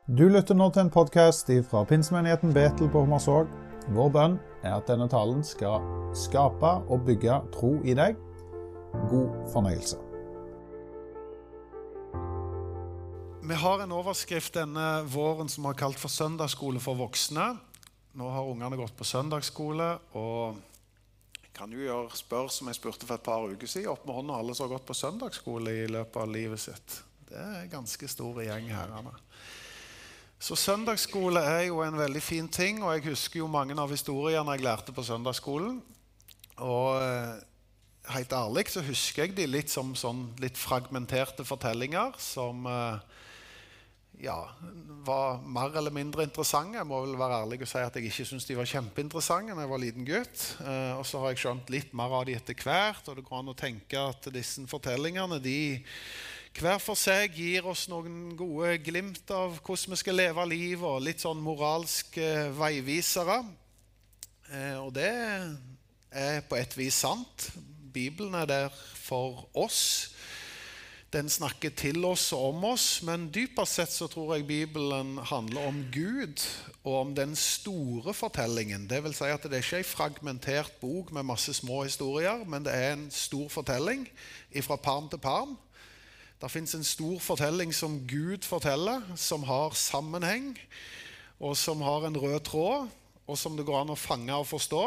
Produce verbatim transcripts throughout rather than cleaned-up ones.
Du lytter nå til en podcast fra Pinsemenigheten Betel på Hommersåk. Vår bønn er at denne talen skal skape og bygge tro i deg. God fornøyelse. Vi har en overskrift denne våren som har kalt for søndagsskole for voksne. Nå har ungene gått på søndagsskole, og jeg kan jo gjøre spør som jeg spurte for et par uker siden. Opp med hånden alle som har gått på søndagsskole i løpet av livet sitt. Det er ganske stor gjeng herrene. Så søndagsskole er jo en veldig fin ting, og jeg husker jo mange av historiene jeg lærte på søndagsskolen. Og helt ærlig så husker jeg de litt som sånn litt fragmenterte fortellinger som ja, var mer eller mindre interessante. Jeg må vel være ærlig og si at jeg ikke synes de var kjempeinteressante når jeg var liten gutt. Og så har jeg skjønt litt mer av de etter hvert, og det går an å tenke at disse fortellingene, de hver for seg gir oss noen gode glimt av hvordan vi skal leve liv, og litt sånn moralske veivisere. Og det er på et vis sant. Bibelen er der for oss. Den snakker til oss og om oss, men dypest sett så tror jeg Bibelen handler om Gud og om den store fortellingen. Det vil si at det er ikke en fragmentert bok med masse små historier, men det er en stor fortelling fra parm til parm. Det finnes en stor fortelling som Gud forteller, som har sammenheng, og som har en rød tråd, og som det går an å fange og forstå.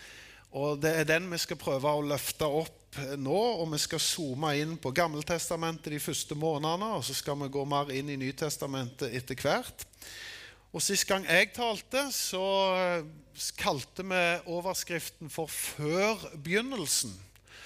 Og det er den vi skal prøve å løfte opp nå, og vi skal zoome inn på Gammeltestamentet de første månedene, og så skal vi gå mer inn i Nytestamentet etter hvert. Og sist gang jeg talte, så kalte vi overskriften for Før begynnelsen.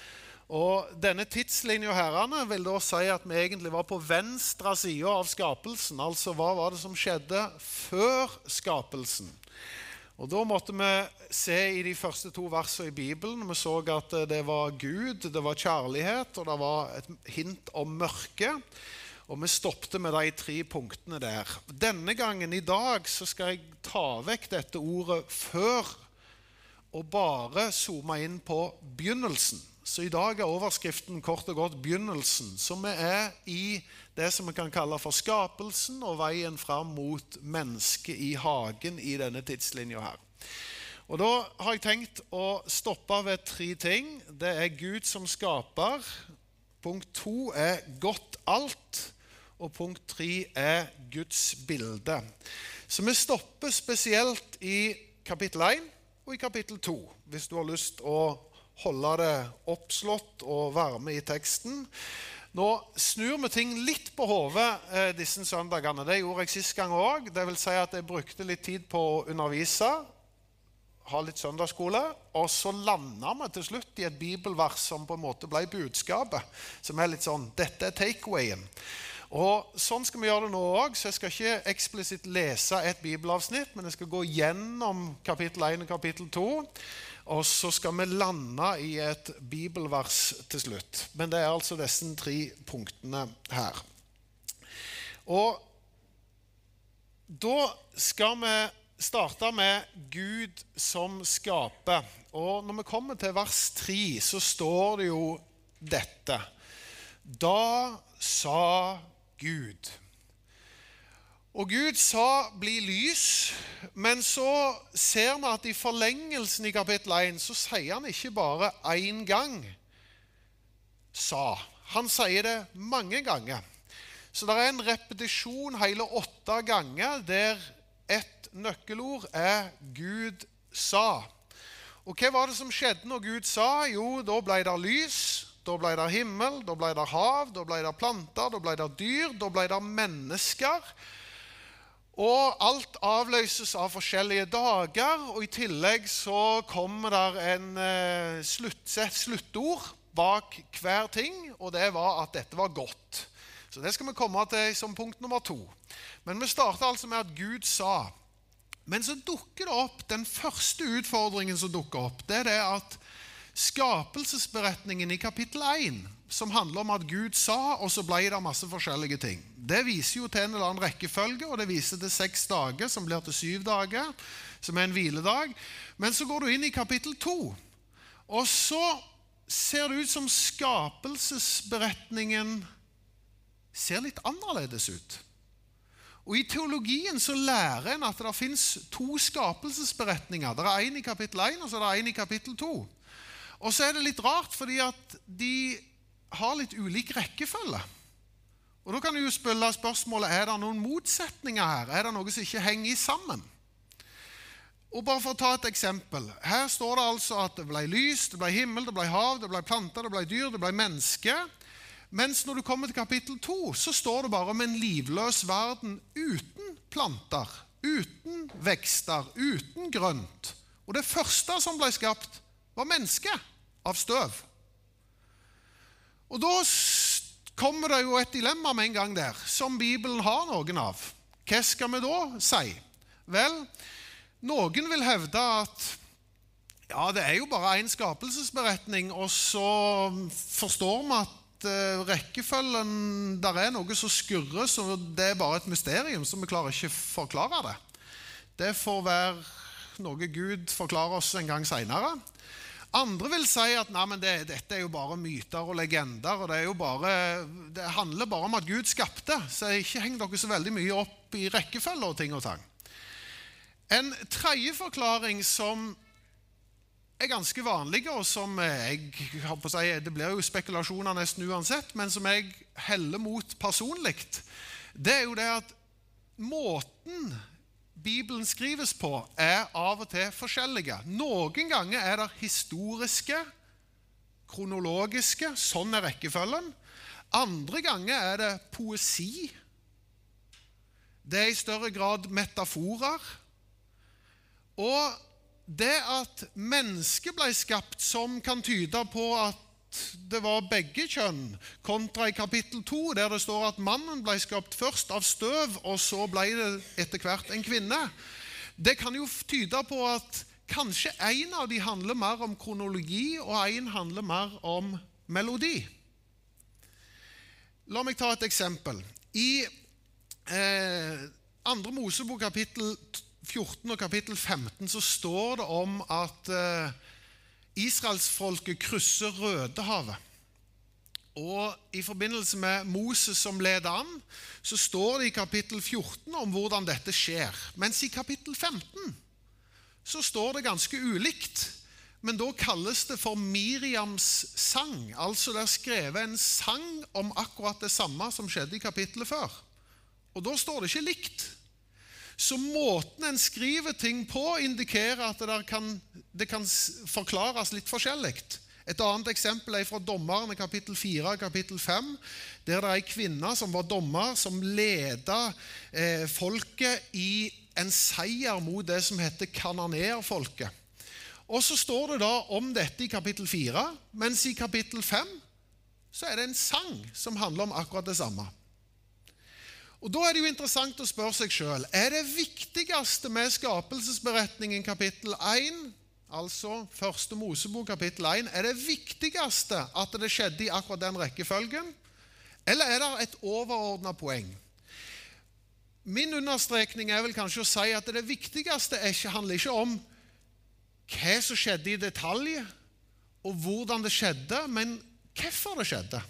Og denne tidslinjen herrene vil da si at vi egentlig var på venstre side av skapelsen. Altså, hva var det som skjedde før skapelsen? Og da måtte vi se i de første to versene i Bibelen. Vi så at det var Gud, det var kjærlighet, og det var et hint om mørke. Og vi stoppte med de tre punktene der. Denne gangen i dag så skal jeg ta vekk dette ordet før, og bare zoome inn på begynnelsen. Så i dag er overskriften kort og godt begynnelsen, som vi er i det som vi kan kalle for skapelsen og veien fram mot mennesket i hagen i denne tidslinjen her. Og da har jeg tenkt å stoppe ved tre ting. Det er Gud som skaper. Punkt to er godt alt. Og punkt tre er Guds bilde. Så vi stopper spesielt i kapittel én og i kapittel to, hvis du har lyst å holde det oppslått og varme i teksten. Nå snur vi ting litt på hodet eh, disse søndagene. Det gjorde jeg sist gang også. Det vil si at jeg brukte litt tid på å undervise, ha litt søndagsskole, og så landet vi til slutt i et bibelvers som på en måte ble budskapet, som er litt sånn, dette er takeawayen. Og sånn skal vi gjøre det nå også, så jeg skal ikke eksplisitt lese et bibelavsnitt, men jeg skal gå gjennom kapittel én og kapittel to, og så skal vi lande i et bibelvers til slutt. Men det er altså disse tre punktene her. Og da skal vi starte med Gud som skaper. Og når vi kommer til vers tre, så står det jo dette. Da sa Gud. Og Gud sa, bli lys, men så ser vi at i forlengelsen i kapittel én, så sier han ikke bare en gang, sa. Han sier det mange ganger. Så det er en repetisjon hele åtte ganger, der et nøkkelord er Gud sa. Og hva var det som skjedde når Gud sa? Jo, da ble det lys, da ble det himmel, da ble det hav, da ble det planter, da ble det dyr, da ble det mennesker. Og alt avløses av forskjellige dager, og i tillegg så kommer der en eh, sluttsett, sluttord bak hver ting, og det var at dette var godt. Så det skal vi komme til som punkt nummer to. Men vi starter altså med at Gud sa. Men så dukker det opp, den første utfordringen som dukker opp, det er det at skapelsesberetningen i kapittel én, som handler om at Gud sa, og så ble det masse forskjellige ting. Det viser jo til en eller annen rekkefølge, og det viser til seks dager, som blir til syv dager, som er en hviledag. Men så går du inn i kapittel to, og så ser det ut som skapelsesberetningen ser litt annerledes ut. Og i teologien så lærer en at det finnes to skapelsesberetninger. Det er en i kapittel én, og så er det en i kapittel to. Og så er det litt rart, fordi at de har litt ulik rekkefølge. Og da kan du jo spille spørsmålet, er det noen motsetninger her? Er det noe som ikke henger sammen? Og bare for å ta et eksempel. Her står det altså at det ble lys, det ble himmel, det ble hav, det ble planter, det ble dyr, det ble menneske. Mens når du kommer til kapittel to, så står det bare om en livløs verden uten planter, uten vekster, uten grønt. Og det første som ble skapt var mennesket av støv. Og da kommer det jo et dilemma med en gang der, som Bibelen har noen av. Hva skal vi da si? Vel, noen vil hevde at ja, det er jo bare en skapelsesberetning, og så forstår vi at uh, rekkefølgen, der er noe som skurrer, så det er bare et mysterium, så vi klarer ikke forklare det. Det får være noe Gud forklarer oss en gang senere. Andre vil si at nei, men det, dette er jo bare myter og legender, og det, er jo bare, det handler bare om at Gud skapte, så ikke heng dere så veldig mye opp i rekkefølge og ting og tang. En tredje forklaring som er ganske vanlig, og som jeg har på å si, det blir jo spekulasjoner nesten uansett, men som jeg heller mot personlig, det er jo det at måten Bibelen skrives på er av og til forskjellige. Noen ganger er det historiske, kronologiske, sånn er rekkefølgen. Andre ganger er det poesi. Det er i større grad metaforer. Og det at mennesket ble skapt som kan tyde på at det var begge kjønn, kontra i kapittel to, der det står at mannen ble skapt først av støv, og så ble det etter hvert en kvinne. Det kan jo tyde på at kanskje en av de handler mer om kronologi, og en handler mer om melodi. La meg ta et eksempel. I eh, andre Mosebok kapittel fjorten og kapittel femten så står det om at eh, Israelsfolket krysser Rødehavet. Og i forbindelse med Moses som leder an, så står det i kapittel fjorten om hvordan dette skjer. Mens i kapittel femten så står det ganske ulikt, men da kalles det for Miriams sang. Altså det er skrevet en sang om akkurat det samme som skjedde i kapittelet før. Og da står det ikke likt. Så måten en skriver ting på indikerer at det, kan, det kan forklares litt forskjellig. Et annet eksempel er fra Dommerne kapittel fire og kapittel fem, der det er en kvinne som var dommer, som ledet eh, folket i en seier mot det som heter kananeerfolket. Og så står det da om dette i kapittel fire, mens i kapittel fem så er det en sang som handler om akkurat det samme. Og da er det jo interessant å spørre seg selv, er det viktigste med skapelsesberetningen kapittel én, altså første Mosebok kapittel én, er det viktigste at det skjedde i akkurat den rekkefølgen, eller er det et overordnet poeng? Min understrekning er vel kanskje å si at det viktigste er ikke, handler ikke om hva som skjedde i detalj, og hvordan det skjedde, men hvorfor det skjedde.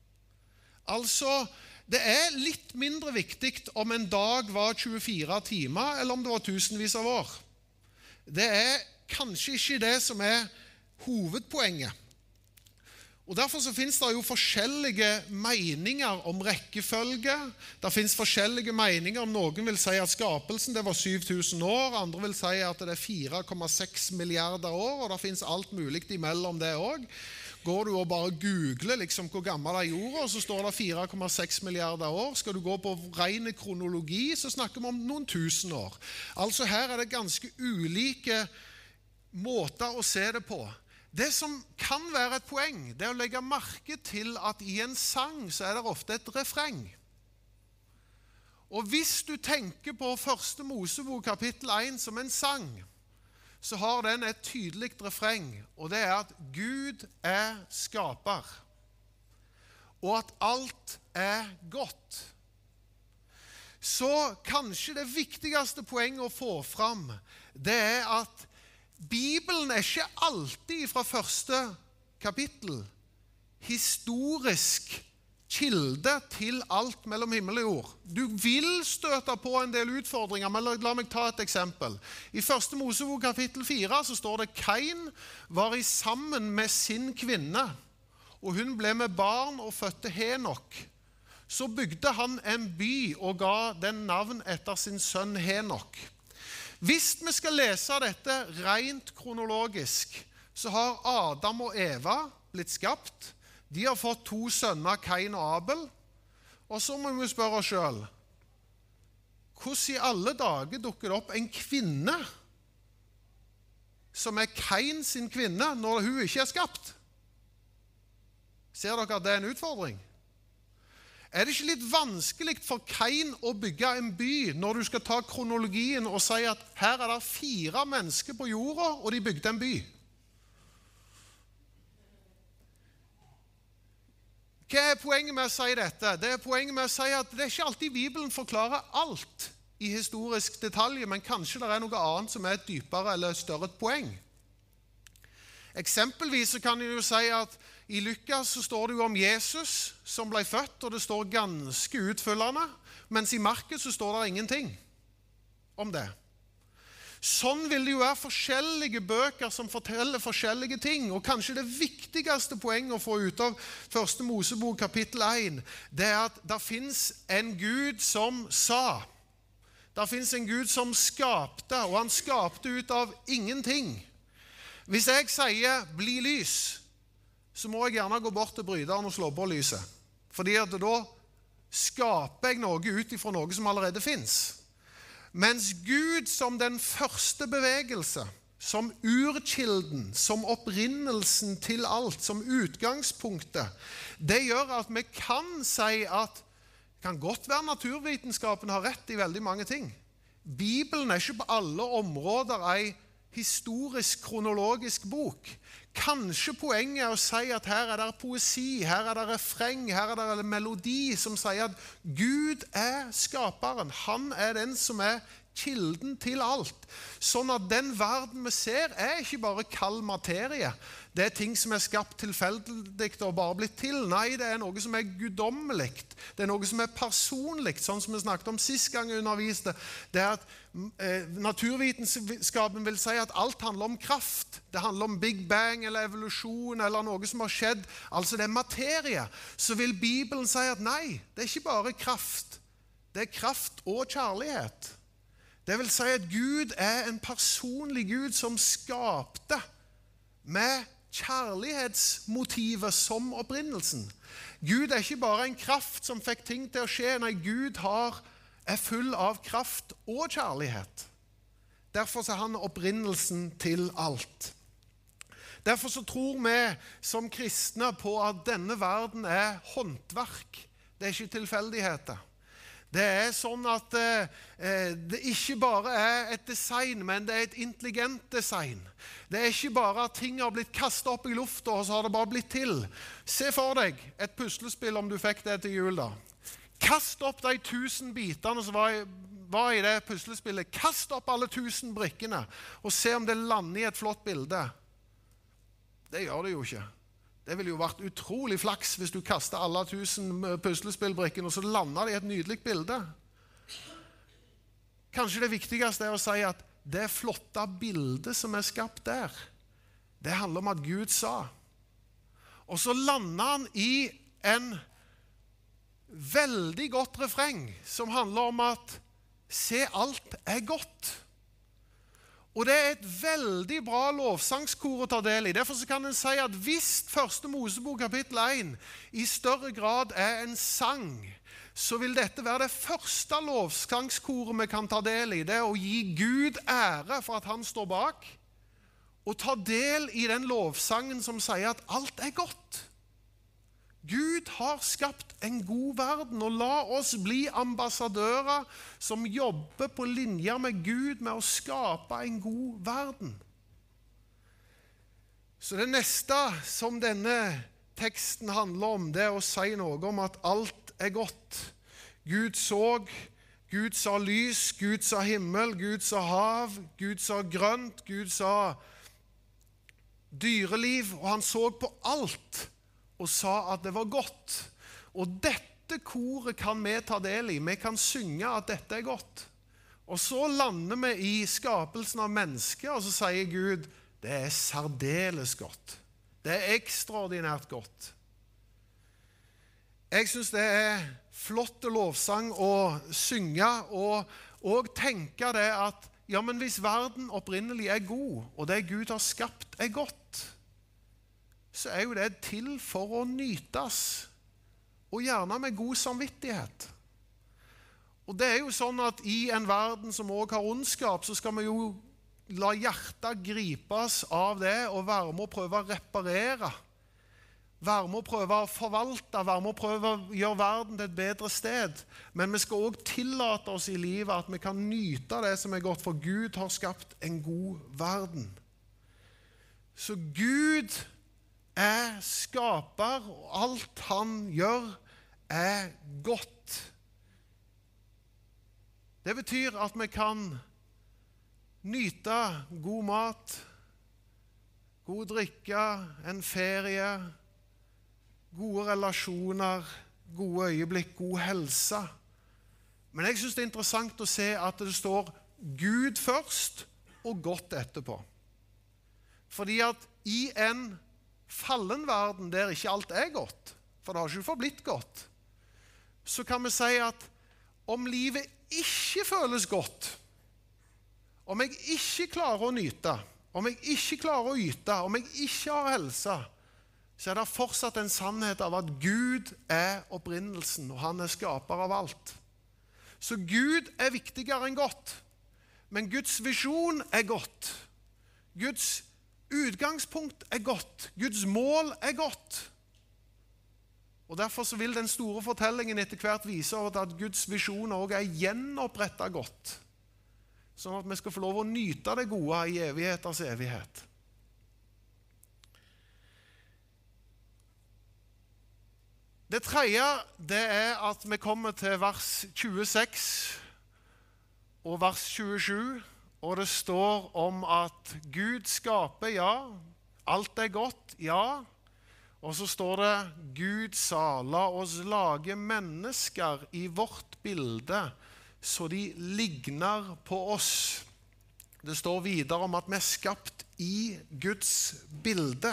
Altså, det er litt mindre viktig om en dag var tjuefire timer, eller om det var tusenvis av år. Det er kanskje ikke det som er hovedpoenget. Og derfor så finnes det jo forskjellige meninger om rekkefølge. Det finnes forskjellige meninger om noen vil si at skapelsen det var syv tusen år, andre vil si at det er fire komma seks milliarder år, og det finnes alt mulig imellom det også. Går du og bare googler liksom hvor gammel er jorda, så står det fire komma seks milliarder år. Skal du gå på ren kronologi, så snakker vi om noen tusen år. Altså her er det ganske ulike måter å se det på. Det som kan være et poeng, det er å legge merke til at i en sang så er det ofte et refreng. Og hvis du tenker på første Mosebok kapittel én som en sang, så har den et tydelig refreng, og det er at Gud er skaper, og at alt er godt. Så kanskje det viktigste poenget å få fram, det er at Bibelen er ikke alltid fra første kapittel historisk kilde til alt mellom himmel og jord. Du vil støte på en del utfordringer, men la meg ta et eksempel. I første Mosebok kapittel fire så står det Kain var i sammen med sin kvinne, og hun ble med barn og fødte Henok. Så bygde han en by og ga den navn etter sin sønn Henok. Hvis vi skal lese dette rent kronologisk, så har Adam og Eva blitt skapt. De har fått to sønner, Kain og Abel. Og så må vi spørre oss selv, hvordan i alle dager dukker det opp en kvinne som er Kain sin kvinne når hun ikke er skapt? Ser dere at det er en utfordring? Er det ikke litt vanskelig for Kain å bygge en by når du skal ta kronologien og si at her er det fire mennesker på jorda, og de bygde en by? Hva er poenget med å si dette? Det er poenget med å si at det er ikke alltid Bibelen forklarer alt i historisk detalj, men kanskje det er noe annet som er et dypere eller større poeng. Eksempelvis så kan jeg jo si at i Lukas så står det jo om Jesus som ble født, og det står ganske utfyllende, mens i Markus så står det ingenting om det. Sånn vil det jo være forskjellige bøker som forteller forskjellige ting, og kanskje det viktigste poenget å få ut av første Mosebok kapittel én, det er at det finnes en Gud som sa. Det finnes en Gud som skapte, og han skapte ut av ingenting. Hvis jeg sier bli lys, så må jeg gjerne gå bort til bryderen og slå på lyset, fordi at da skaper jeg noe ut ifra noe som allerede finnes. Mens Gud som den første bevegelse, som urkilden, som opprinnelsen til alt, som utgangspunktet, det gjør at vi kan si at det kan godt være naturvitenskapen har rett i veldig mange ting. Bibelen er ikke på alle områder en historisk kronologisk bok. Kanskje poenget er å si at her er det poesi, her er det refreng, her er det melodi som sier at Gud er skaperen. Han er den som er kilden til alt. Sånn at den verden vi ser er ikke bare kald materie. Det er ting som er skapt tilfeldig og bare blitt til. Nei, det er noe som er guddommelig. Det er noe som er personlig, sånn som vi snakket om sist gang jeg underviste. Det er at eh, naturvitenskapen vil si at alt handler om kraft. Det handler om Big Bang eller evolusjon eller noe som har skjedd. Altså det er materie. Så vil Bibelen si at nei, det er ikke bare kraft. Det er kraft og kjærlighet. Det vil si at Gud er en personlig Gud som skapte med kjærlighetsmotivet som opprinnelsen. Gud er ikke bare en kraft som fikk ting til å skje. Nei, Gud har, er full av kraft og kjærlighet. Derfor er han opprinnelsen til alt. Derfor så tror vi som kristne på at denne verden er håndverk. Det er ikke tilfeldigheter. Det er sånn at eh, det ikke bare er et design, men det er et intelligent design. Det er ikke bare at ting har blitt kastet opp i lufta, og så har det bare blitt til. Se for deg et puslespill om du fikk det til jul da. Kast opp de tusen bitene som var i, var i det puslespillet. Kast opp alle tusen brikkene, og se om det lander i et flott bilde. Det gjør det jo ikke. Det ville jo vært utrolig flaks hvis du kastet alle tusen puslespillbrikkene, og så lander det i et nydelig bilde. Kanskje det viktigste er å si at det flotte bildet som er skapt der, det handler om at Gud sa. Og så lander han i en veldig godt refreng som handler om at se, alt er godt. Og det er et veldig bra lovsangskor å ta del i. Derfor så kan en si at hvis første Mosebok kapittel én i større grad er en sang, så vil dette være det første lovsangskoret vi kan ta del i. Det er å gi Gud ære for at han står bak, og ta del i den lovsangen som sier at alt er godt. Gud har skapt en god verden, og la oss bli ambassadører som jobber på linje med Gud med å skape en god verden. Så det neste som denne teksten handler om, det er å si noe om at alt er godt. Gud så, Gud sa lys, Gud sa himmel, Gud sa hav, Gud sa grønt, Gud sa dyreliv, og han så på alt og sa at det var godt. Og dette koret kan vi ta del i. Vi kan synge at dette er godt. Og så lander vi i skapelsen av mennesker, og så sier Gud, det er særdeles godt. Det er ekstraordinært godt. Jeg synes det er flott lovsang å synge, og, og tenke det at, ja, men hvis verden opprinnelig er god, og det Gud har skapt er godt, så er jo det til for å nytes, og gjerne med god samvittighet. Og det er jo sånn at i en verden som også har ondskap, så skal vi jo la hjertet gripes av det, og være med å prøve å reparere, være med å prøve å forvalte, være med å prøve å gjøre verden til et bedre sted. Men vi skal også tillate oss i livet at vi kan nyte det som er godt, for Gud har skapt en god verden. Så Gud er skaper, og alt han gjør er godt. Det betyr at vi kan nyte god mat, god drikke, en ferie, gode relasjoner, gode øyeblikk, god helse. Men jeg synes det er interessant å se at det står Gud først og godt etterpå. Fordi at i en fallen verden der ikke alt er godt, for det har ikke forblitt godt, så kan vi si at om livet ikke føles godt, om jeg ikke klarer å nyte, om jeg ikke klarer å yte, om jeg ikke har helse, så er det fortsatt en sannhet av at Gud er opprinnelsen, og han er skaper av alt. Så Gud er viktigere enn godt, men Guds visjon er godt. Guds utgangspunkt er godt. Guds mål er godt. Og derfor så vil den store fortellingen etter hvert vise at Guds visjon også er gjenopprettet godt, sånn at vi skal få lov å nyte det gode i evigheters evighet. Det tredje, det er at vi kommer til vers tjueseks og vers tjuesju, og det står om at Gud skaper, ja, alt er godt, ja, og så står det, Gud sa, la oss lage mennesker i vårt bilde, så de ligner på oss. Det står videre om at vi er skapt i Guds bilde.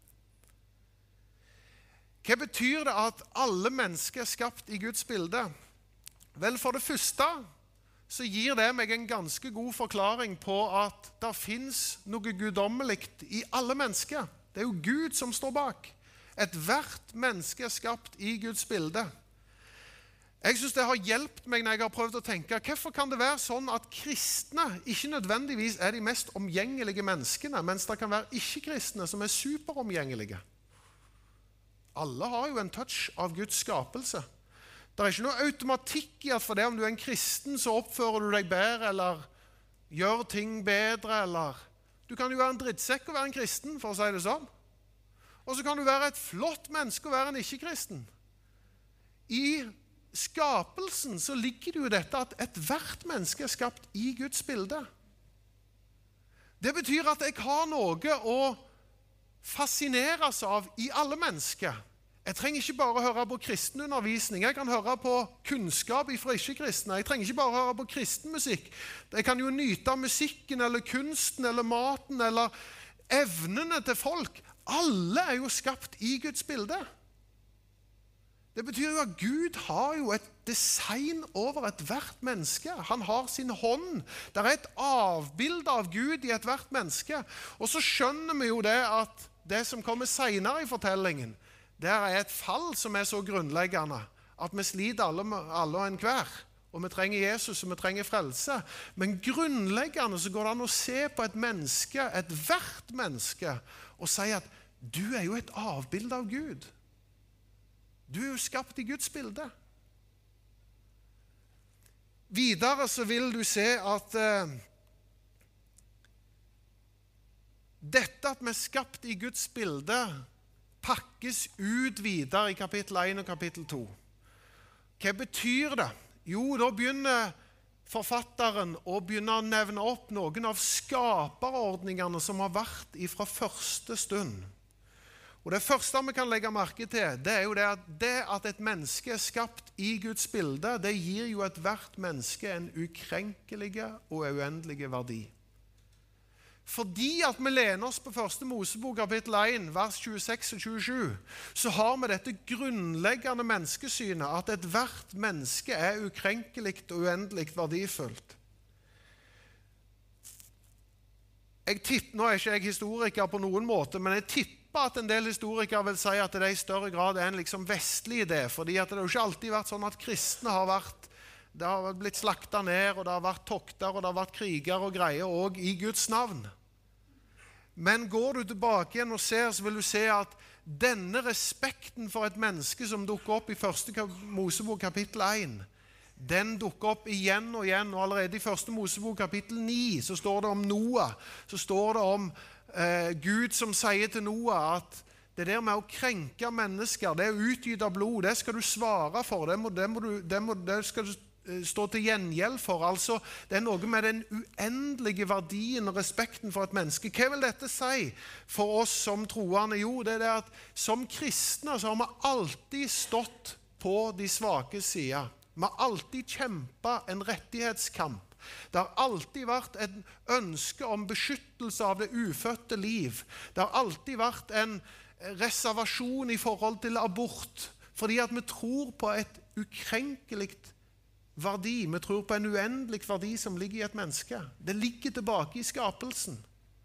Hva betyr det at alle mennesker er skapt i Guds bilde? Vel, for det første så gir det meg en ganske god forklaring på at det finnes noe guddommelikt i alle mennesker. Det er jo Gud som står bak. Et hvert menneske er skapt i Guds bilde. Jeg synes det har hjulpet meg når jeg har prøvd å tenke, hvorfor kan det være sånn at kristne ikke nødvendigvis er de mest omgjengelige menneskene, mens det kan være ikke-kristne som er superomgjengelige? Alle har jo en touch av Guds skapelse. Det er ikke noe automatikk i at for det om du er en kristen, så oppfører du deg bedre, eller gjør ting bedre, eller... Du kan jo være en drittsekk og være en kristen, for å si det sånn. Og så kan du være et flott menneske og være en ikke-kristen. I skapelsen så ligger det jo dette at et hvert menneske er skapt i Guds bilde. Det betyr at jeg har noe å fascineres av i alle mennesker. Jeg trenger ikke bare høre på kristenundervisning, jeg kan høre på kunnskap fra ikke-kristne. Jeg trenger ikke bare høre på kristenmusikk. Jeg kan jo nyte av musikken, eller kunsten, eller maten, eller evnene til folk. Alle er jo skapt i Guds bilde. Det betyr jo at Gud har jo et design over et hvert menneske. Han har sin hånd. Det er et avbilde av Gud i et hvert menneske. Og så skjønner vi jo det at det som kommer senere i fortellingen, det er et fall som er så grunnleggende at vi sliter alle, alle og en hver. Og vi trenger Jesus, og vi trenger frelse. Men grunnleggende så går det an å se på et menneske, et hvert menneske, og si at du er jo et avbilde av Gud. Du er jo skapt i Guds bilde. Videre så vil du se at eh, dette at vi er skapt i Guds bilde pakkes ut videre i kapittel én og kapittel to. Hva betyr det? Jo, da begynner forfatteren å begynne å nevne opp noen av skaperordningene som har vært fra første stund. Og det første vi kan legge merke til, det er jo det at, det at et menneske er skapt i Guds bilde, det gir jo et hvert menneske en ukrenkelig og uendelig verdi. Fordi at vi lener oss på første Mosebok kapittel én, vers tjueseks og tjuesju, så har vi dette grunnleggende menneskesynet at et hvert menneske er ukrenkelig og uendelig verdifullt. Jeg tipp, nå er ikke jeg historiker på noen måte, men jeg tipper at en del historikere vil si at det i større grad er en liksom vestlig idé, fordi at det har jo ikke alltid vært sånn at kristne har vært, det har blitt slaktet ned, og det har vært tokter, og det har vært kriger og greier, og i Guds navn. Men går du tilbake igjen og ser, så vil du se at denne respekten for et menneske som dukker opp i første Mosebok kapittel én, den dukker opp igjen og igjen, og allerede i første Mosebok kapittel ni så står det om Noah, så står det om eh, Gud som sier til Noah at det der med å krenke mennesker, det å utgyte blod, det skal du svare for, det, må, det, må du, det, må, det skal du stå til gjengjeld for. Altså, det er noe med den uendelige verdien og respekten for et menneske. Hva vil dette si for oss som troende? Jo, det er det at som kristne så har vi alltid stått på de svake sider. Vi har alltid kjempet en rettighetskamp. Det har alltid vært et ønske om beskyttelse av det ufødte liv. Det har alltid vært en reservasjon i forhold til abort, fordi at vi tror på et ukrenkelig verdi. Vi tror på en uendelig verdi som ligger i et menneske. Det ligger tilbake i skapelsen.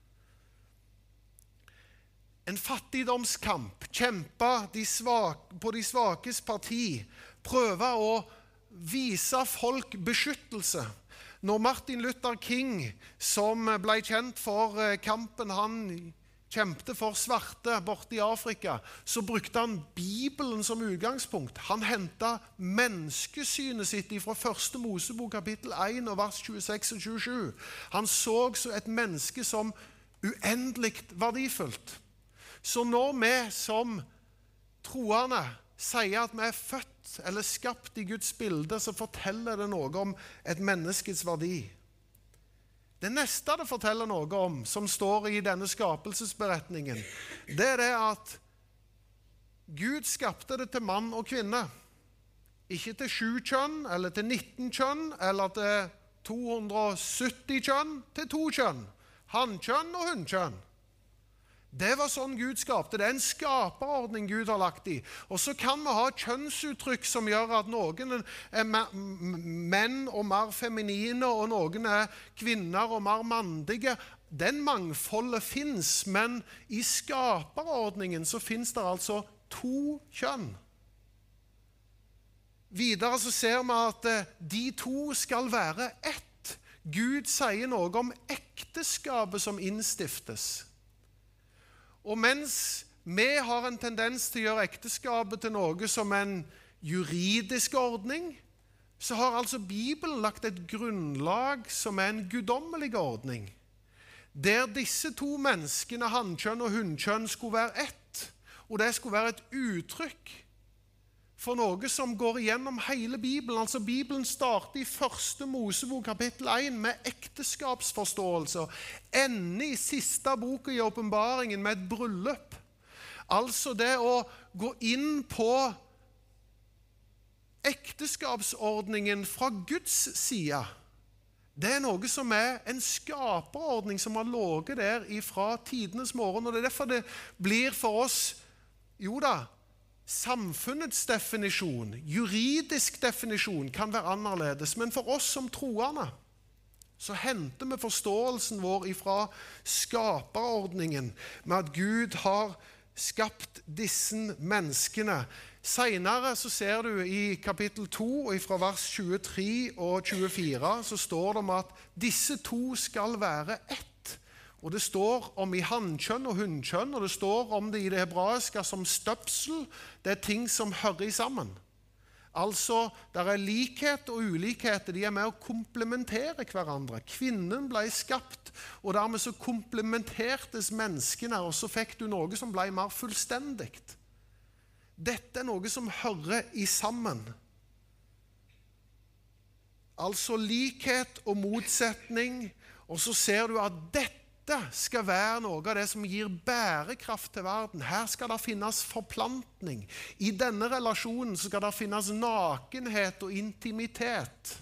En fattigdomskamp, kjempe de svake, på de svakes parti, prøve å vise folk beskyttelse. Når Martin Luther King, som ble kjent for kampen han kjempte for svarte borte i Afrika, så brukte han Bibelen som utgangspunkt. Han hentet menneskesynet sitt fra første Mosebok kapittel én og vers tjueseks og tjuesju. Han så et menneske som uendelig verdifullt. Så når vi som troende sier at vi er født eller skapt i Guds bilde, så forteller det noe om et menneskets verdi. Det neste det forteller noe om, som står i denne skapelsesberetningen, det er det at Gud skapte det til mann og kvinne. Ikke til sju kjønn, eller til nitten kjønn, eller til to hundre og sytti kjønn, til to kjønn. Hannkjønn og hunnkjønn. Det var sånn Gud skapte. Det er en skaperordning Gud har lagt i. Og så kan vi ha kjønnsuttrykk som gjør at noen er menn og mer feminine, og noen er kvinner og mer mandige. Den mangfoldet finnes, men i skaperordningen så finnes det altså to kjønn. Videre så ser vi at de to skal være ett. Gud sier noe om ekteskapet som innstiftes. Og mens vi har en tendens til å gjøre ekteskapet til noe som en juridisk ordning, så har altså Bibelen lagt et grunnlag som er en guddommelig ordning, der disse to menneskene, hannkjønn og hunnkjønn, skulle være ett, og det skulle være et uttrykk for noe som går igjennom hele Bibelen. Altså Bibelen starter i første Mosebok kapittel én med ekteskapsforståelse, ender i siste boka i åpenbaringen med et bryllup. Altså det å gå inn på ekteskapsordningen fra Guds side, det er noe som er en skaperordning som har ligget der fra tidenes morgen, og det er derfor det blir for oss, jo da, samfunnets definisjon, juridisk definisjon kan være annerledes, men for oss som troende så henter vi forståelsen vår ifra skaperordningen med at Gud har skapt disse menneskene. Senere så ser du i kapittel to og fra vers tjuetre og tjuefire så står det om at disse to skal være ett. Og det står om i hannkjønn og hunnkjønn, og det står om det i det hebraiske som støpsel. Det er ting som hører sammen. Altså, det er likhet og ulikhet, de er med å komplementere hverandre. Kvinnen ble skapt, og dermed så komplementertes menneskene, og så fikk du noe som ble mer fullstendig. Dette er noe som hører i sammen. Altså likhet og motsetning, og så ser du at dette dette skal være noe av det som gir bærekraft til verden. Her skal det finnes forplantning. I denne relasjonen skal det finnes nakenhet og intimitet.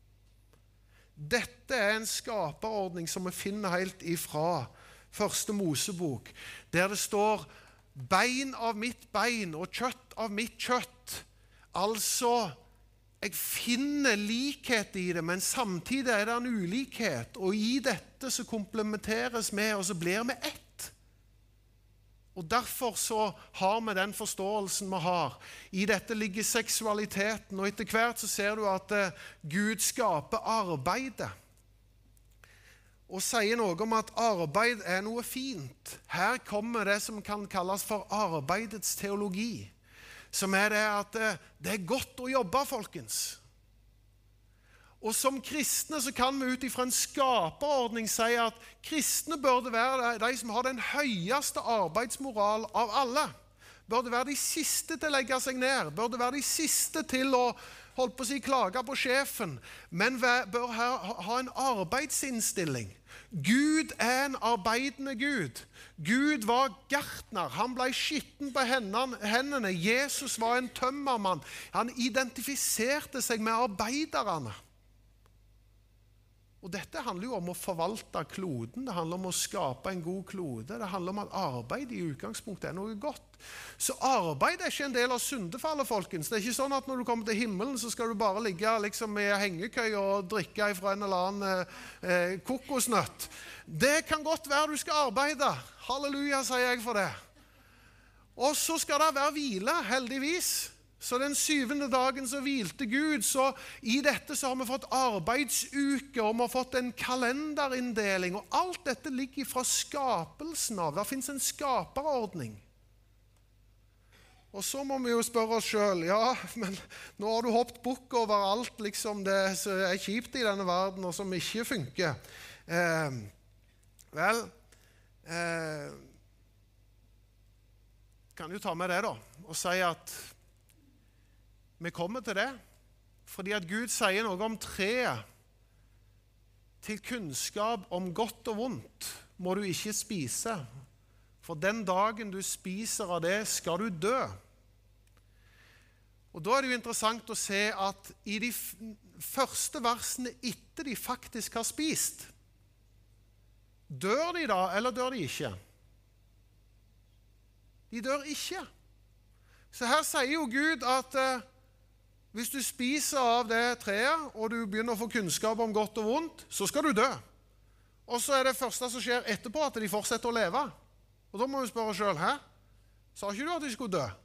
Dette er en skaperordning som vi finner helt ifra første Mosebok, der det står bein av mitt bein og kjøtt av mitt kjøtt. Altså, jeg finner likhet i det, men samtidig er det en ulikhet, og i dette så komplementeres vi, og så blir vi ett. Og derfor så har vi den forståelsen vi har. I dette ligger seksualiteten, og etter hvert så ser du at Gud skaper arbeidet. Og sier noe om at arbeid er noe fint. Her kommer det som kan kalles for arbeidets teologi, som er det at det er godt å jobbe, folkens. Og som kristne så kan vi ut ifra en skaperordning si at kristne burde være de som har den høyeste arbeidsmoral av alle. Burde være de siste til å legge seg ned. Burde være de siste til å, holdt på å si, klage på sjefen. Men bør ha en arbeidsinnstilling. Gud er en arbeidende Gud. Gud var gartner. Han ble skitten på hendene. Jesus var en tømmermann. Han identifiserte seg med arbeiderne. Og dette handler jo om å forvalte kloden. Det handler om å skape en god klode. Det handler om at arbeid i utgangspunktet er noe godt. Så arbeid er ikke en del av syndefallet, folkens. Det er ikke sånn at når du kommer til himmelen, så skal du bare ligge liksom i hengekøy og drikke fra en eller annen eh, kokosnøtt. Det kan godt være du skal arbeide. Halleluja, sier jeg for det. Og så skal det være hvile, heldigvis. Så den syvende dagen så hvilte Gud, så i dette så har vi fått arbeidsuke, og vi har fått en kalenderinndeling, og alt dette ligger fra skapelsen av. Det finnes en skaperordning. Og så må vi jo spørre oss selv, ja, men nå har du hoppet bukk over alt liksom det som er kjipt i denne verden, og som ikke funker. Eh, vel, eh, kan jo ta med det da, og si at vi kommer til det, fordi at Gud sier noe om treet. Til kunnskap om godt og vondt må du ikke spise, for den dagen du spiser av det, skal du dø. Og da er det jo interessant å se at i de første versene etter de faktisk har spist, dør de da, eller dør de ikke? De dør ikke. Så her sier jo Gud at eh, hvis du spiser av det treet, og du begynner å få kunnskap om godt og vondt, så skal du dø. Og så er det første som skjer etterpå at de fortsetter å leve. Og da må vi spørre oss selv, hæ? Sa ikke du at de skulle dø?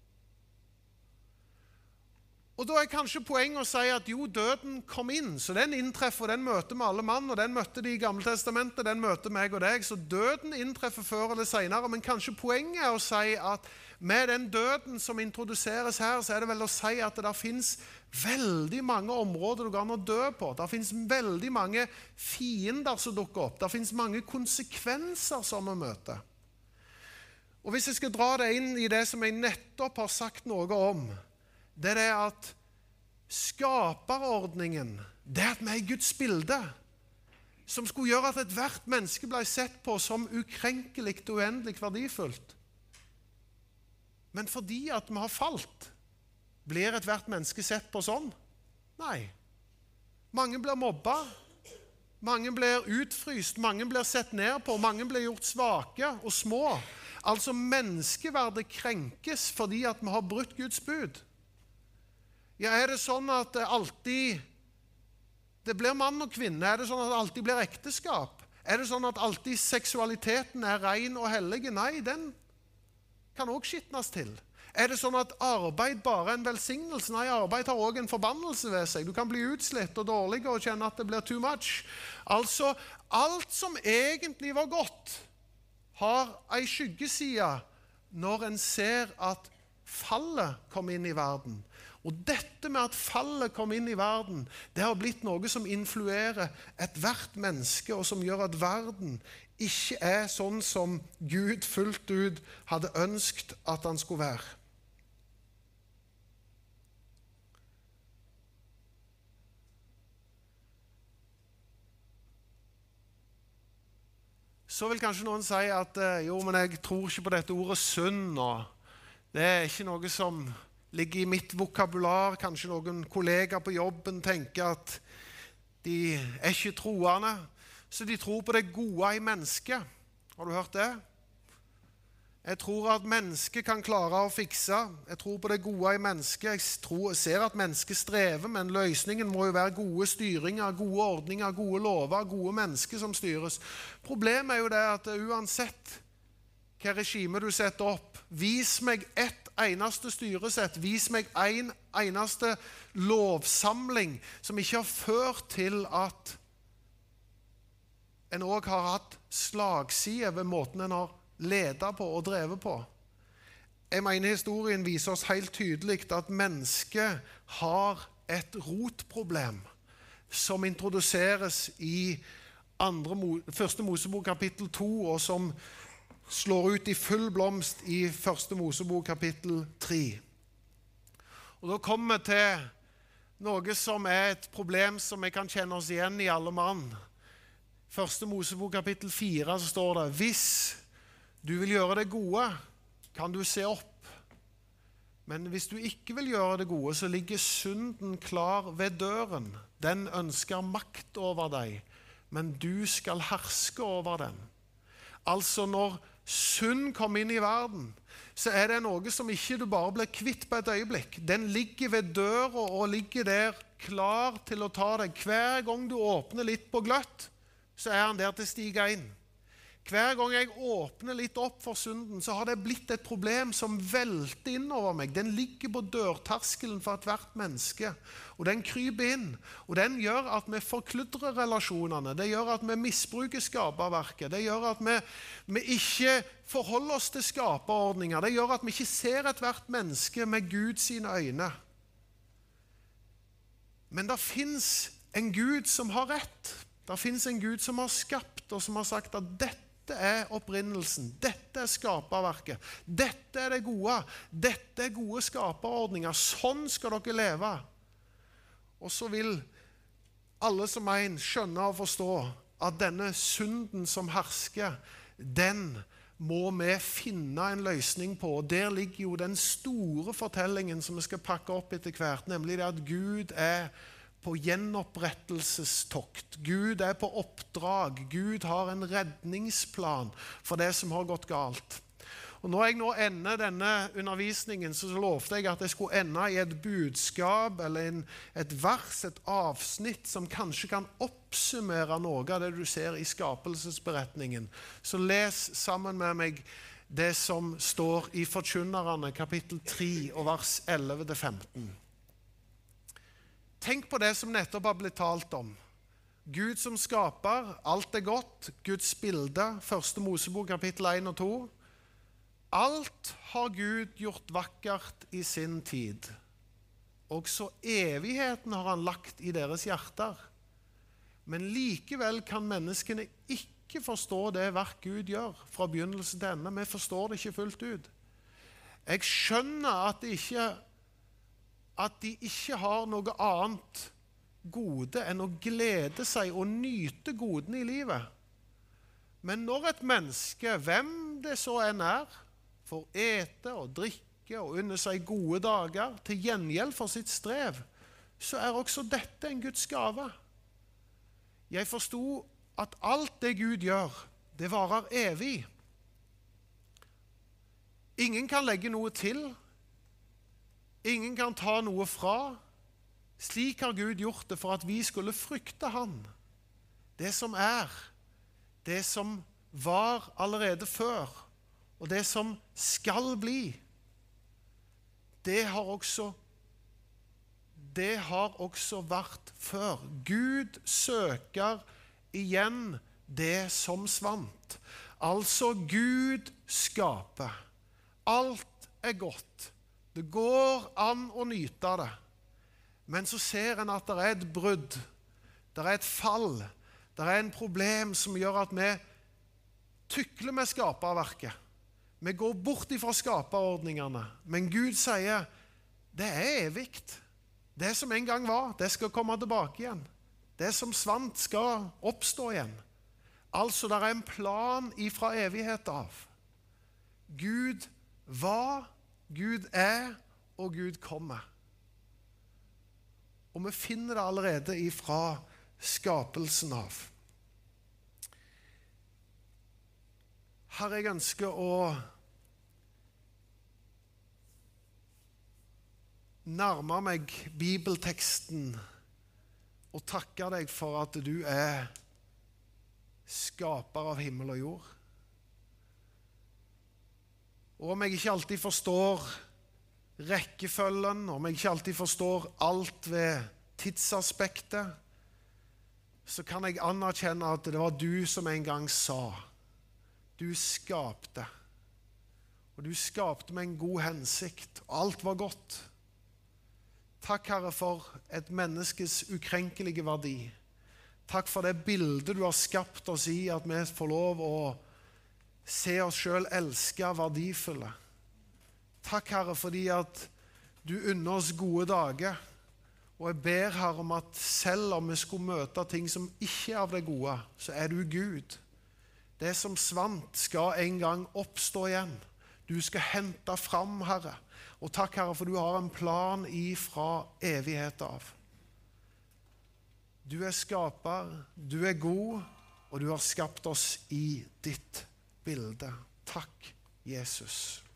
Og da er kanskje poenget å si at jo, døden kom inn, så den inntreffer, den møter med alle mann, og den møtte de i Gamle Testamentet, den møter meg og deg, så døden inntreffer før eller senere, men kanskje poenget er å si at med den døden som introduseres her, så er det vel å si at det finnes veldig mange områder du kan dø på. Det finnes veldig mange fiender som dukker opp. Det finnes mange konsekvenser som vi møter. Og hvis jeg skal dra det inn i det som jeg nettopp har sagt noe om, det er det at skaperordningen, det er at vi er i Guds bilde, som skulle gjøre at et hvert menneske ble sett på som ukrenkelig og uendelig verdifullt. Men fordi at vi har falt, blir et hvert menneske sett på sånn? Nei. Mange blir mobbet, mange blir utfryst, mange blir sett ned på, mange blir gjort svake og små. Altså menneskeverdet krenkes fordi at vi har brutt Guds bud. Ja, er det sånn at det alltid det blir mann og kvinne? Er det sånn at det alltid blir ekteskap? Er det sånn at alltid seksualiteten er ren og hellig? Nei, den kan også skitnes til. Er det sånn at arbeid bare er en velsignelse? Nei, arbeid har også en forbannelse ved seg. Du kan bli utslitt og dårlig og kjenne at det blir too much. Altså, alt som egentlig var godt, har en skyggeside når en ser at fallet kom inn i verden. Og dette med at fallet kom inn i verden, det har blitt noe som influerer et hvert menneske, og som gjør at verden ikke er sånn som Gud fullt ut hadde ønsket at han skulle være. Så vil kanskje noen si at jo, men jeg tror ikke på dette ordet synd, og det er ikke noe som ligger i mitt vokabular. Kanskje noen kollegaer på jobben tenker at de er ikke troende, så de tror på det gode i mennesket. Har du hørt det? Jeg tror at mennesket kan klare å fikse. Jeg tror på det gode i mennesket. Jeg, tror, jeg ser at mennesket strever, men løsningen må jo være gode styringer, gode ordninger, gode lover, gode mennesker som styres. Problemet er jo det at uansett hva regime du setter opp, vis meg ett eneste styresett, vis meg en eneste lovsamling som ikke har ført til at en også har hatt slagside ved måten en har ledet på og drevet på. Jeg mener historien viser oss helt tydelig at mennesket har et rotproblem som introduseres i andre, første Mosebok kapittel to, og som slår ut i full blomst i første Mosebok kapittel tre. Og da kommer vi til noe som er et problem som vi kan kjenne oss igjen i alle mann. Første Mosebok kapittel fire så står det: hvis du vil gjøre det gode, kan du se opp. Men hvis du ikke vil gjøre det gode, så ligger synden klar ved døren. Den ønsker makt over deg, men du skal herske over den. Altså når synd kom inn i verden, så er det noe som ikke du bare blir kvitt på et øyeblikk. Den ligger ved døra og ligger der klar til å ta deg. Hver gang du åpner litt på gløtt, så er han der til å stige inn. Hver gang jeg åpner litt opp for synden, så har det blitt et problem som velter inn over meg. Den ligger på dørterskelen for ethvert menneske, og den kryper inn. Og den gjør at vi forkludrer relasjonene, det gjør at vi misbruker skaperverket, det gjør at vi, vi ikke forholder oss til skaperordninger, det gjør at vi ikke ser ethvert menneske med Gud sine øyne. Men det finnes en Gud som har rett. Det finnes en Gud som har skapt, og som har sagt at dette Dette er opprinnelsen, dette er skaperverket, dette er det gode, dette er gode skaperordninger, sånn skal dere leve. Og så vil alle som en skjønne og forstå at denne synden som hersker, den må vi finne en løsning på. Og der ligger jo den store fortellingen som vi skal pakke opp etter hvert, nemlig det at Gud er på gjenopprettelsestokt. Gud er på oppdrag. Gud har en redningsplan for det som har gått galt. Og når jeg nå ender denne undervisningen, så lovte jeg at jeg skulle ende i et budskap, eller en, et vers, et avsnitt, som kanskje kan oppsummere noe av det du ser i skapelsesberetningen. Så les sammen med meg det som står i Forkynnerne, kapittel tre, og vers elleve til femten. Tenk på det som nettopp har blitt talt om. Gud som skaper, alt er godt, Guds bilde, første Mosebok kapittel en og to. Alt har Gud gjort vakkert i sin tid. Også evigheten har han lagt i deres hjerter. Men likevel kan menneskene ikke forstå det verk Gud gjør fra begynnelse til ende. Vi forstår det ikke fullt ut. Jeg skjønner at det ikke at de ikke har noe annet gode enn å glede seg og nyte godene i livet. Men når et menneske, hvem det så enn er, får ete og drikke og unne seg gode dager til gjengjeld for sitt strev, så er også dette en Guds gave. Jeg forstod at alt det Gud gjør, det varer evig. Ingen kan legge noe til, ingen kan ta noe fra. Slik har Gud gjort det for at vi skulle frykte han. Det som er, det som var allerede før, og det som skal bli, det har også, det har også vært før. Gud søker igjen det som svant. Altså Gud skaper. Alt er godt. Det går an å nyte det, men så ser en at det er et brudd, det er et fall, det er en problem som gjør at vi tykler med skaperverket. Vi går bort ifra skaperordningene, men Gud sier, det er evigt. Det som en gang var, det skal komme tilbake igjen. Det som svant skal oppstå igjen. Altså, det er en plan ifra evighet av. Gud var, Gud er, og Gud kommer. Og vi finner det allerede ifra skapelsen av. Herre, jeg ønsker å nærme meg bibelteksten og takke deg for at du er skaper av himmel og jord. Og om jeg ikke alltid forstår rekkefølgen, om jeg ikke alltid forstår alt ved tidsaspektet, så kan jeg anerkjenne at det var du som en gang sa. Du skapte. Og du skapte med en god hensikt. Alt var godt. Takk, Herre, for et menneskes ukrenkelige verdi. Takk for det bildet du har skapt oss i, at vi får lov å se oss selv elske verdifulle. Takk, Herre, fordi at du unner oss gode dager. Og jeg ber, Herre, om at selv om vi skulle møte ting som ikke er av det gode, så er du Gud. Det som svant skal en gang oppstå igjen. Du skal hente fram, Herre. Og takk, Herre, for du har en plan ifra evighet av. Du er skaper, du er god, og du har skapt oss i ditt bilde. Takk, Jesus.